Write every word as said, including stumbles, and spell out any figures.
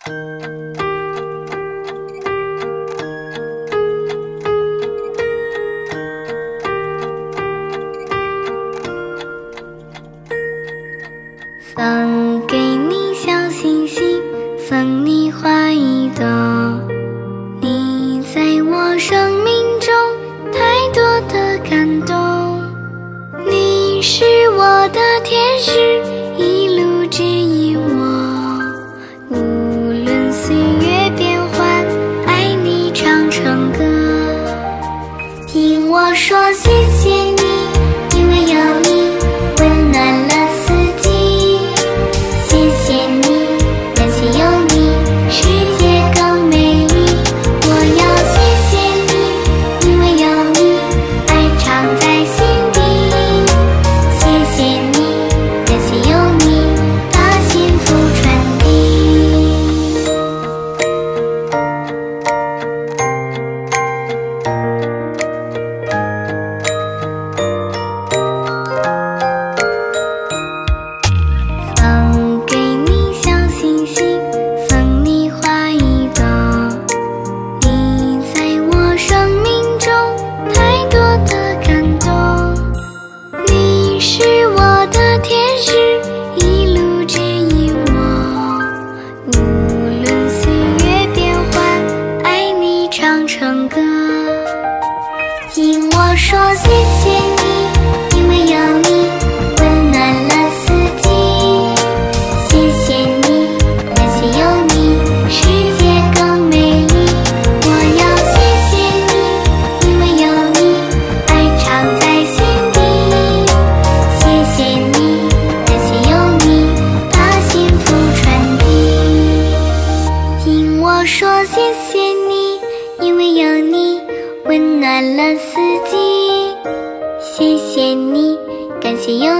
送给你小星星，送你花一朵，你在我生命中太多的感动，你是我的天使，一路指引我，无论岁月变幻，爱你唱成歌。听我说谢谢你，因为有你温暖了四季，谢谢你，感谢有你，世界更美丽。我要谢谢你，因为有你，爱藏在心底，谢谢你，感谢有你，把幸福传递。送给你小星星，送你花一朵，你在我生命中太多的感动，你是我的天使，一路指引我，无论岁月变幻，爱你唱成歌。听我说谢谢你，因为有你温暖了四季，谢谢你，感谢有你，世界更美丽。我要谢谢你，因为有你，爱藏在心底，谢谢你，感谢有你，把幸福传递。听我说谢谢你，因为有你温暖了四季，谢谢你，感谢有